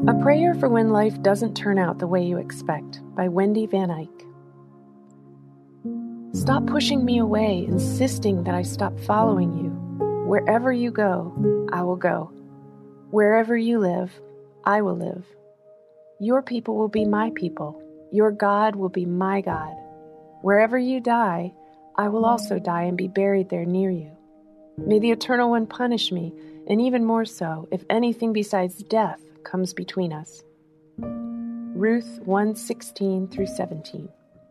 A Prayer for When Life Doesn't Turn Out the Way You Expect by Wendy Van Eyck. Stop pushing me away, insisting that I stop following you. Wherever you go, I will go. Wherever you live, I will live. Your people will be my people. Your God will be my God. Wherever you die, I will also die and be buried there near you. May the Eternal One punish me, and even more so, if anything besides death comes between us. Ruth 1:16 through 17.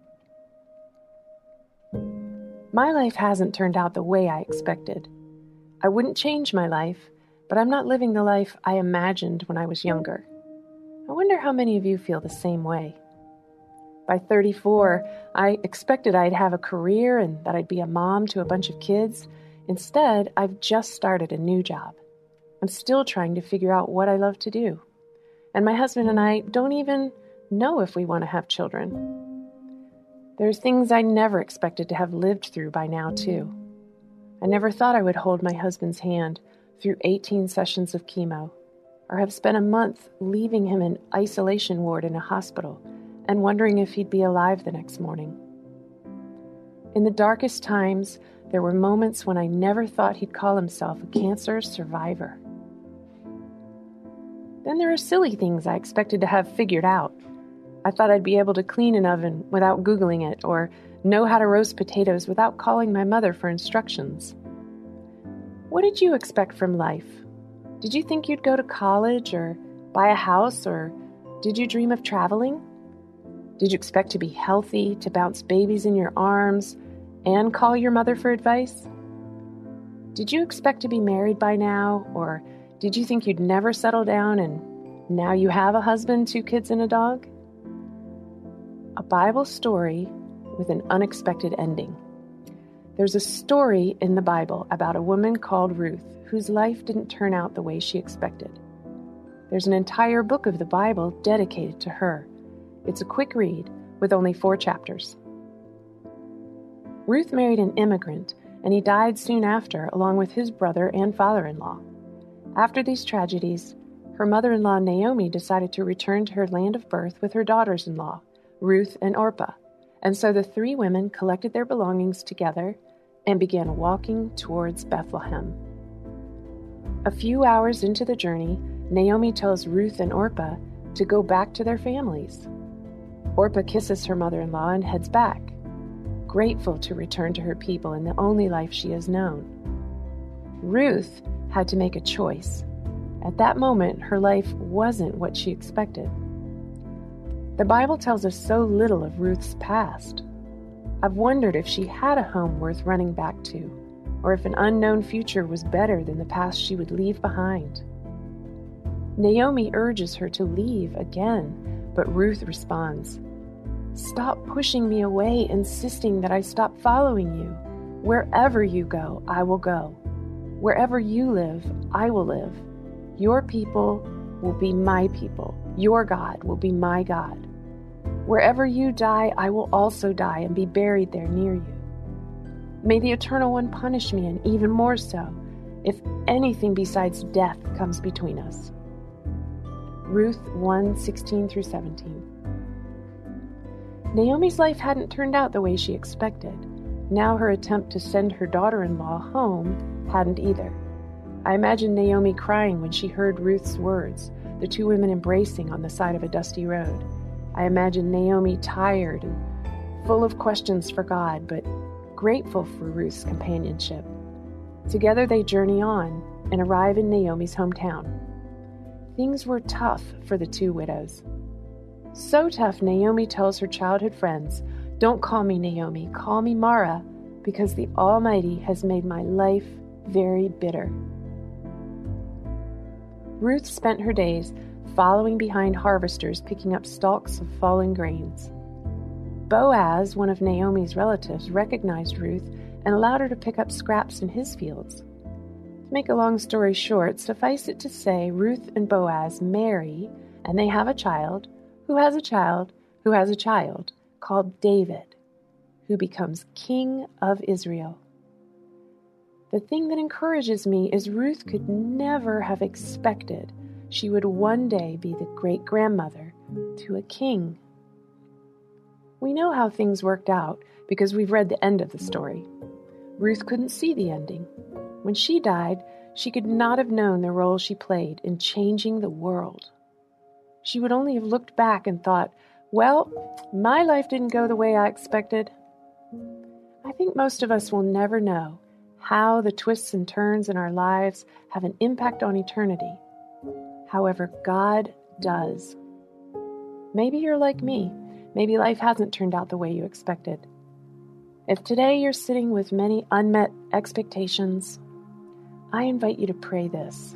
My life hasn't turned out the way I expected. I wouldn't change my life, but I'm not living the life I imagined when I was younger. I wonder how many of you feel the same way. By 34, I expected I'd have a career and that I'd be a mom to a bunch of kids. Instead, I've just started a new job. I'm still trying to figure out what I love to do. And my husband and I don't even know if we want to have children. There's things I never expected to have lived through by now, too. I never thought I would hold my husband's hand through 18 sessions of chemo, or have spent a month leaving him in isolation ward in a hospital and wondering if he'd be alive the next morning. In the darkest times, there were moments when I never thought he'd call himself a cancer survivor. Then there are silly things I expected to have figured out. I thought I'd be able to clean an oven without Googling it, or know how to roast potatoes without calling my mother for instructions. What did you expect from life? Did you think you'd go to college, or buy a house, or did you dream of traveling? Did you expect to be healthy, to bounce babies in your arms, and call your mother for advice? Did you expect to be married by now, or did you think you'd never settle down and now you have a husband, 2 kids, and a dog? A Bible story with an unexpected ending. There's a story in the Bible about a woman called Ruth whose life didn't turn out the way she expected. There's an entire book of the Bible dedicated to her. It's a quick read with only 4 chapters. Ruth married an immigrant, and he died soon after, along with his brother and father-in-law. After these tragedies, her mother-in-law Naomi decided to return to her land of birth with her daughters-in-law, Ruth and Orpah, and so the 3 women collected their belongings together and began walking towards Bethlehem. A few hours into the journey, Naomi tells Ruth and Orpah to go back to their families. Orpah kisses her mother-in-law and heads back, grateful to return to her people in the only life she has known. Ruth had to make a choice. At that moment, her life wasn't what she expected. The Bible tells us so little of Ruth's past. I've wondered if she had a home worth running back to, or if an unknown future was better than the past she would leave behind. Naomi urges her to leave again, but Ruth responds, "Stop pushing me away, insisting that I stop following you. Wherever you go, I will go. Wherever you live, I will live. Your people will be my people. Your God will be my God. Wherever you die, I will also die and be buried there near you. May the Eternal One punish me, and even more so, if anything besides death comes between us." Ruth 1:16 through 17. Naomi's life hadn't turned out the way she expected. Now her attempt to send her daughter-in-law home hadn't either. I imagine Naomi crying when she heard Ruth's words, the 2 women embracing on the side of a dusty road. I imagine Naomi tired and full of questions for God, but grateful for Ruth's companionship. Together they journey on and arrive in Naomi's hometown. Things were tough for the 2 widows. So tough, Naomi tells her childhood friends, "Don't call me Naomi, call me Mara, because the Almighty has made my life very bitter." Ruth spent her days following behind harvesters picking up stalks of fallen grains. Boaz, one of Naomi's relatives, recognized Ruth and allowed her to pick up scraps in his fields. To make a long story short, suffice it to say, Ruth and Boaz marry, and they have a child, who has a child, who has a child, called David, who becomes king of Israel. The thing that encourages me is Ruth could never have expected she would one day be the great-grandmother to a king. We know how things worked out because we've read the end of the story. Ruth couldn't see the ending. When she died, she could not have known the role she played in changing the world. She would only have looked back and thought, well, my life didn't go the way I expected. I think most of us will never know how the twists and turns in our lives have an impact on eternity. However, God does. Maybe you're like me. Maybe life hasn't turned out the way you expected. If today you're sitting with many unmet expectations, I invite you to pray this.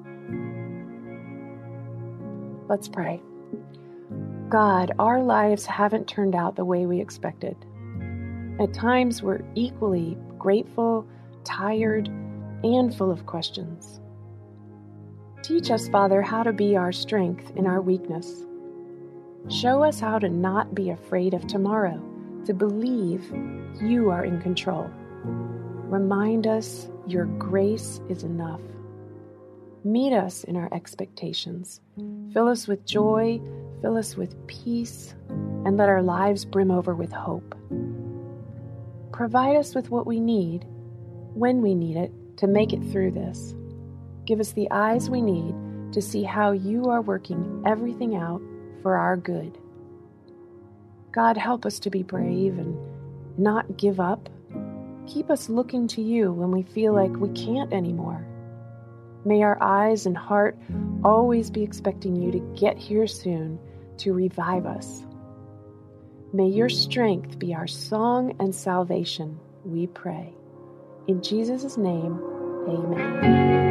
Let's pray. God, our lives haven't turned out the way we expected. At times, we're equally grateful, tired, and full of questions. Teach us, Father, how to be our strength in our weakness. Show us how to not be afraid of tomorrow, to believe you are in control. Remind us your grace is enough. Meet us in our expectations. Fill us with joy, fill us with peace, and let our lives brim over with hope. Provide us with what we need, when we need it, to make it through this. Give us the eyes we need to see how you are working everything out for our good. God, help us to be brave and not give up. Keep us looking to you when we feel like we can't anymore. May our eyes and heart always be expecting you to get here soon to revive us. May your strength be our song and salvation, we pray. In Jesus' name, amen.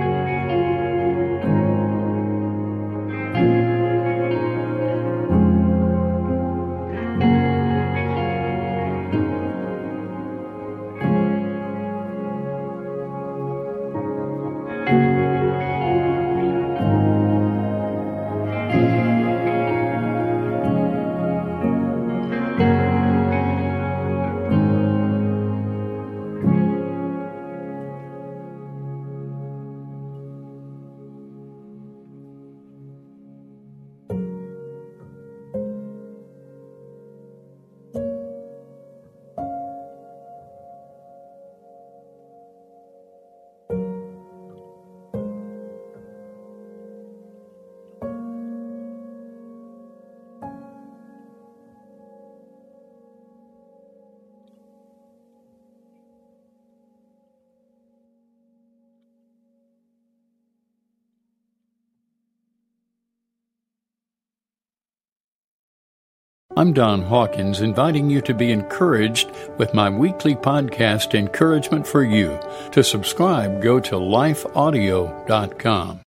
I'm Don Hawkins, inviting you to be encouraged with my weekly podcast, Encouragement for You. To subscribe, go to lifeaudio.com.